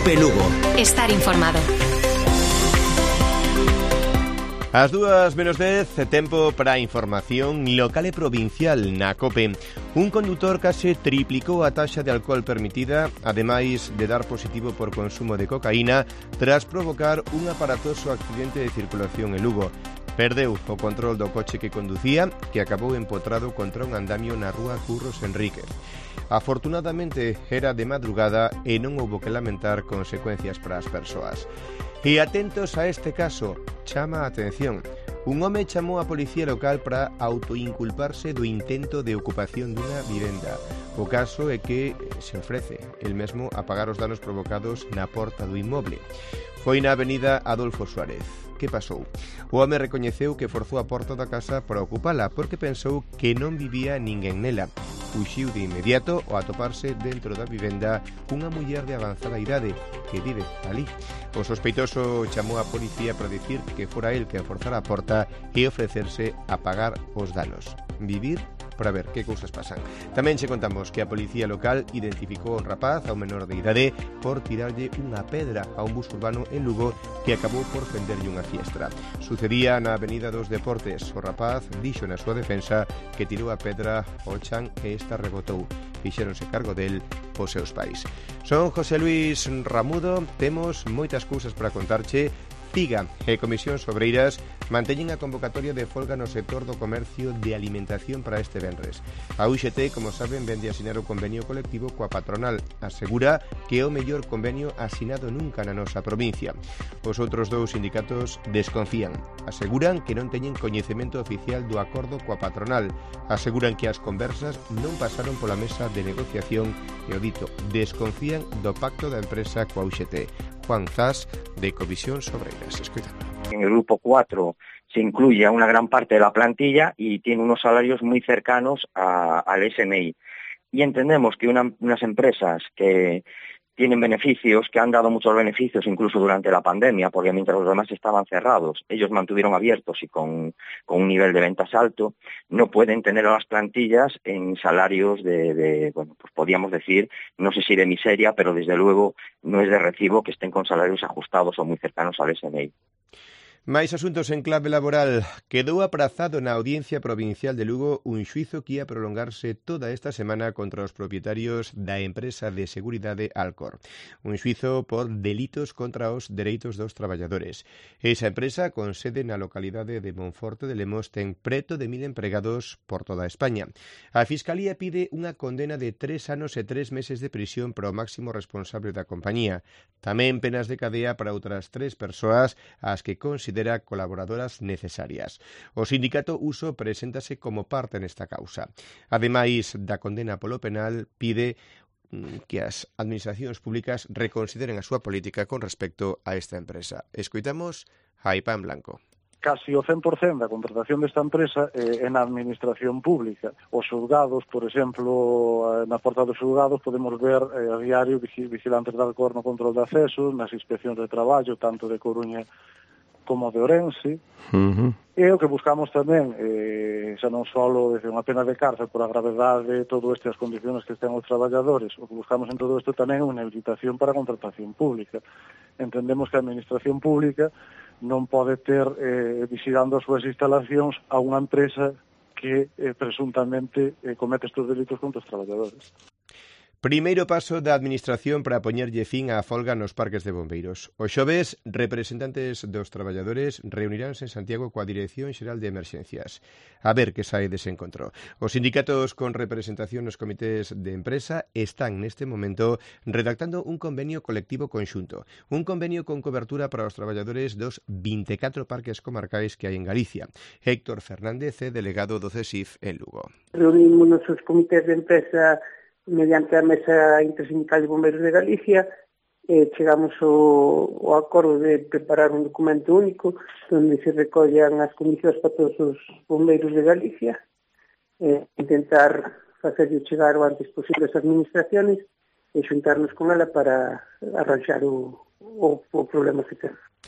Cope Lugo. Estar informado. As 2:10, tempo para a información local e provincial na COPE. Un condutor case triplicou a taxa de alcohol permitida, ademais de dar positivo por consumo de cocaína, tras provocar un aparatoso accidente de circulación en Lugo. Perdeu o control do coche que conducía, que acabou empotrado contra un andamio na rúa Curros Enríquez. Afortunadamente era de madrugada e non houbo que lamentar consecuencias para as persoas. E atentos a este caso, chama a atención. Un home chamou a policía local para autoinculparse do intento de ocupación dunha vivenda. O caso é que se ofrece el mesmo a pagar os danos provocados na porta do inmoble. Foi na avenida Adolfo Suárez. Que pasou? O home recoñeceu que forzou a porta da casa para ocupala porque pensou que non vivía ninguén nela. Fuxiu de inmediato ao atoparse dentro da vivenda cunha muller de avanzada idade que vive ali. O sospeitoso chamou a policía para dicir que fora el que forzara a porta e ofrecerse a pagar os danos. Vivir para ver que cousas pasan. Tamén che contamos que a policía local identificou un rapaz, a un menor de idade, por tirarlle unha pedra a un bus urbano en Lugo que acabou por fenderlle unha fiestra. Sucedía na Avenida dos Deportes. O rapaz dixo na súa defensa que tirou a pedra ao chan e esta rebotou. Fixéronse cargo del os seus pais. Son José Luis Ramudo, temos moitas cousas para contarche. Figa e Comisións Obreiras manteñen a convocatoria de folga no sector do comercio de alimentación para este venres. A UGT, como saben, vende asinar o convenio colectivo coa patronal. Asegura que é o mellor convenio asinado nunca na nosa provincia. Os outros dous sindicatos desconfían. Aseguran que non teñen coñecemento oficial do acordo coa patronal. Aseguran que as conversas non pasaron pola mesa de negociación e, o dito, desconfían do pacto da empresa coa UGT. Juan Zas, de Comisións Obreiras. Escuchando. En el grupo 4 se incluye a una gran parte de la plantilla y tiene unos salarios muy cercanos al SMI. Y entendemos que unas empresas que tienen beneficios, que han dado muchos beneficios incluso durante la pandemia, porque mientras los demás estaban cerrados, ellos mantuvieron abiertos y con un nivel de ventas alto, no pueden tener a las plantillas en salarios bueno, pues podríamos decir, no sé si de miseria, pero desde luego no es de recibo que estén con salarios ajustados o muy cercanos al SMI. Mais asuntos en clave laboral. Quedou aprazado na Audiencia Provincial de Lugo un xuizo que ia prolongarse toda esta semana contra os propietarios da empresa de seguridade Alcor. Un xuizo por delitos contra os dereitos dos traballadores. Esa empresa, con sede na localidade de Monforte de Lemos, ten preto de 1000 empregados por toda España. A Fiscalía pide unha condena de 3 anos e 3 meses de prisión para o máximo responsable da compañía. Tamén penas de cadea para outras 3 persoas as que considera colaboradoras necesarias. O sindicato Uso preséntase como parte nesta causa. Ademais da condena polo penal, pide que as administracións públicas reconsideren a súa política con respecto a esta empresa. Escoitamos a Ipán Blanco. Casi o 100% da contratación desta empresa é na administración pública. Os xulgados, por exemplo, na porta dos xulgados podemos ver a diario vigilantes da Alcor no control de acceso, nas inspeccións de traballo, tanto de Coruña como de Ourense. E o que buscamos tamén, xa non só unha pena de cárcel por a gravedade de todo isto e as condicións que estén os traballadores, o que buscamos en todo isto tamén é unha habilitación para a contratación pública. Entendemos que a administración pública non pode ter vigilando as súas instalacións a unha empresa que presuntamente comete estes delitos contra os traballadores. Primeiro paso da Administración para poñerlle fin á folga nos parques de bombeiros. O xoves, representantes dos traballadores reuniránse en Santiago coa Dirección Xeral de Emerxencias. A ver que sae dese encontro. Os sindicatos con representación nos comités de empresa están neste momento redactando un convenio colectivo conxunto. Un convenio con cobertura para os traballadores dos 24 parques comarcais que hai en Galicia. Héctor Fernández é delegado do CESIF en Lugo. Reunimos os comités de empresa mediante a Mesa Intersindical de Bombeiros de Galicia, chegamos ao acordo de preparar un documento único onde se recollan as condicións para todos os bombeiros de Galicia, intentar facerlle chegar o antes posible as administraciones e xuntarnos con ela para arranxar o problema que ten.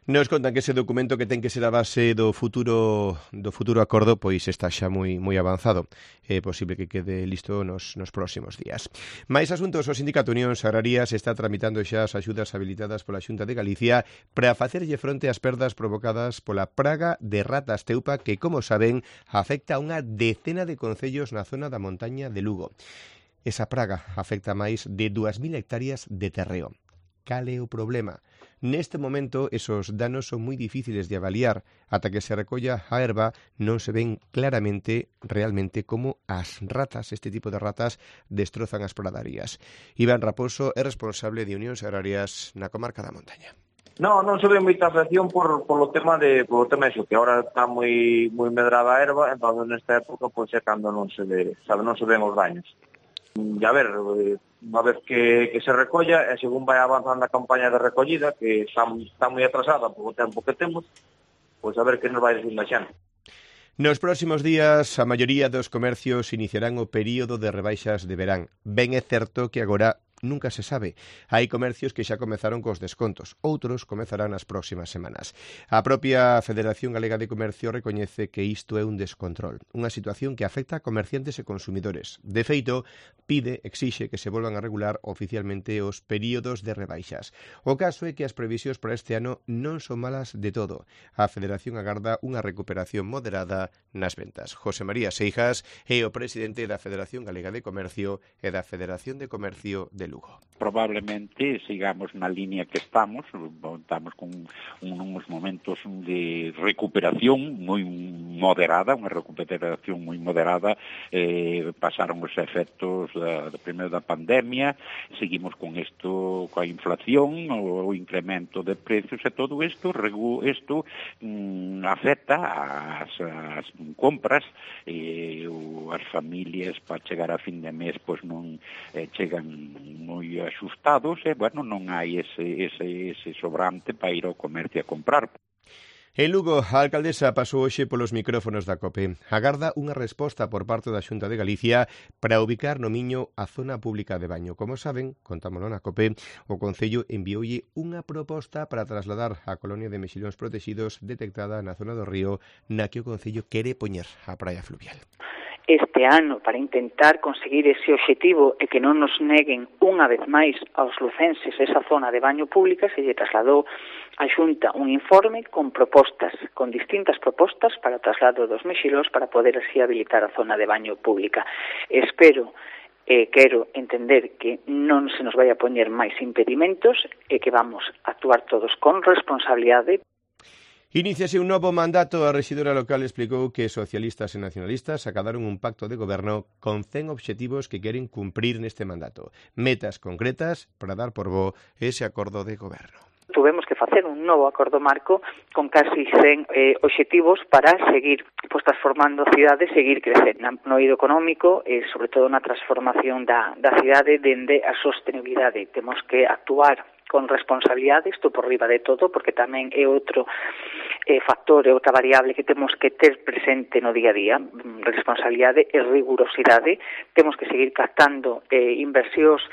Nos contan que ese documento que ten que ser a base do futuro acordo pois está xa moi avanzado. É posible que quede listo nos próximos días. Mais asuntos, o Sindicato Unións Agrarias está tramitando xa as axudas habilitadas pola Xunta de Galicia para facerlle fronte ás perdas provocadas pola praga de ratas teupa que, como saben, afecta a unha decena de concellos na zona da montaña de Lugo. Esa praga afecta máis de 2.000 hectáreas de terreo. Cal é o problema? Neste momento, esos danos son moi difíciles de avaliar. Ata que se recolla a herba, non se ven claramente, realmente, como as ratas, este tipo de ratas, destrozan as pradarias. Iván Raposo é responsable de Unións Agrarias na comarca da Montaña. Non se ve moita afección polo tema iso, que agora está moi medrada a erva, entón nesta época pois é cando non se ven os daños. E a ver, unha vez que se recolla, e según vai avanzando a campaña de recollida, que está moi atrasada polo tempo que temos, pois a ver que nos vai dicindo a xente. Nos próximos días, a maioría dos comercios iniciarán o período de rebaixas de verán. Ben é certo que agora nunca se sabe. Hai comercios que xa comezaron cos descontos, outros comezarán nas próximas semanas. A propia Federación Galega de Comercio recoñece que isto é un descontrol, unha situación que afecta a comerciantes e consumidores. De feito, exixe que se volvan a regular oficialmente os períodos de rebaixas. O caso é que as previsións para este ano non son malas de todo. A Federación agarda unha recuperación moderada nas ventas. José María Seijas é o presidente da Federación Galega de Comercio e da Federación de Comercio de Lugo. Probablemente sigamos na línea que estamos con uns momentos de recuperación moi moderada, unha recuperación moi moderada, pasaron os efectos primeiro da pandemia, seguimos con isto, coa inflación, o incremento de precios e todo isto afecta as compras, as familias para chegar a fin de mes pois non chegan moi axustados e, non hai ese sobrante para ir ao comercio a comprar. En Lugo, a alcaldesa pasou hoxe polos micrófonos da COPE. Agarda unha resposta por parte da Xunta de Galicia para ubicar no Miño a zona pública de baño. Como saben, contámoslo na COPE, o Concello envioulle unha proposta para trasladar a colonia de mexilóns protegidos detectada na zona do río na que o Concello quere poñer a praia fluvial. Este ano, para intentar conseguir ese obxectivo e que non nos neguen unha vez máis aos lucenses esa zona de baño pública, se lle trasladou a Xunta un informe con distintas propostas para o traslado dos mexilóns para poder así habilitar a zona de baño pública. Espero quero entender que non se nos vai a poñer máis impedimentos e que vamos a actuar todos con responsabilidade. Iníciase un novo mandato. A rexidora local explicou que socialistas e nacionalistas acadaron un pacto de goberno con 100 obxectivos que queren cumprir neste mandato. Metas concretas para dar por bo ese acordo de goberno. Tuvemos que facer un novo acordo marco con casi 100 obxectivos para seguir transformando a cidade, seguir crecendo no eido económico e, sobre todo, na transformación da cidade dende a sostenibilidade. Temos que actuar con responsabilidade, isto por riba de todo, porque tamén é outro factor, é outra variable que temos que ter presente no día a día, responsabilidade e rigurosidade. Temos que seguir captando inversións.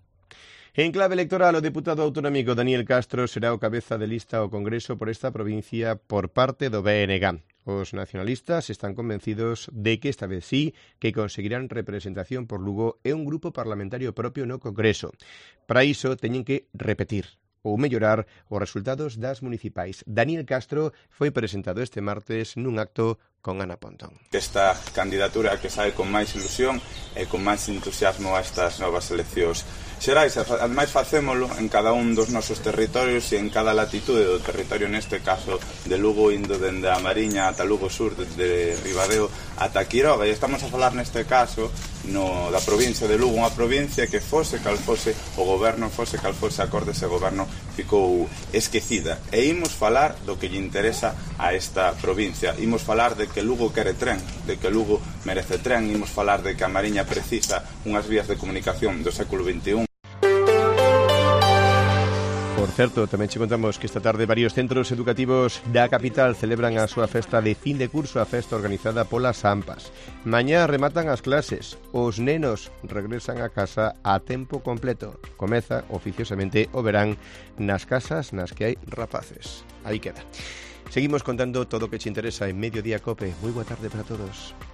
En clave electoral, o deputado autonómico Daniel Castro será o cabeza de lista ao Congreso por esta provincia por parte do BNG. Os nacionalistas están convencidos de que esta vez sí que conseguirán representación por Lugo e un grupo parlamentario propio no Congreso. Para iso teñen que repetir ou mellorar os resultados das municipais. Daniel Castro foi presentado este martes nun acto con Ana Pontón. Esta candidatura que sae con máis ilusión e con máis entusiasmo a estas novas eleccións xerais, ademais facémolo en cada un dos nosos territorios e en cada latitude do territorio, neste caso de Lugo, indo dende a Mariña ata Lugo Sur, de Ribadeo ata Quiroga, e estamos a falar neste caso da provincia de Lugo, unha provincia que fose cal fose o goberno, fose cal fose a cor dese goberno, ficou esquecida. E imos falar do que lle interesa a esta provincia, imos falar de que Lugo quere tren, de que Lugo merece tren, imos falar de que a Mariña precisa unhas vías de comunicación do século XXI. Por certo, tamén che contamos que esta tarde varios centros educativos da capital celebran a súa festa de fin de curso, a festa organizada polas AMPAs. Mañá rematan as clases, os nenos regresan a casa a tempo completo. Comeza oficiosamente o verán nas casas nas que hai rapaces. Aí queda. Seguimos contando todo o que che interesa en Mediodía Cope. Moi boa tarde para todos.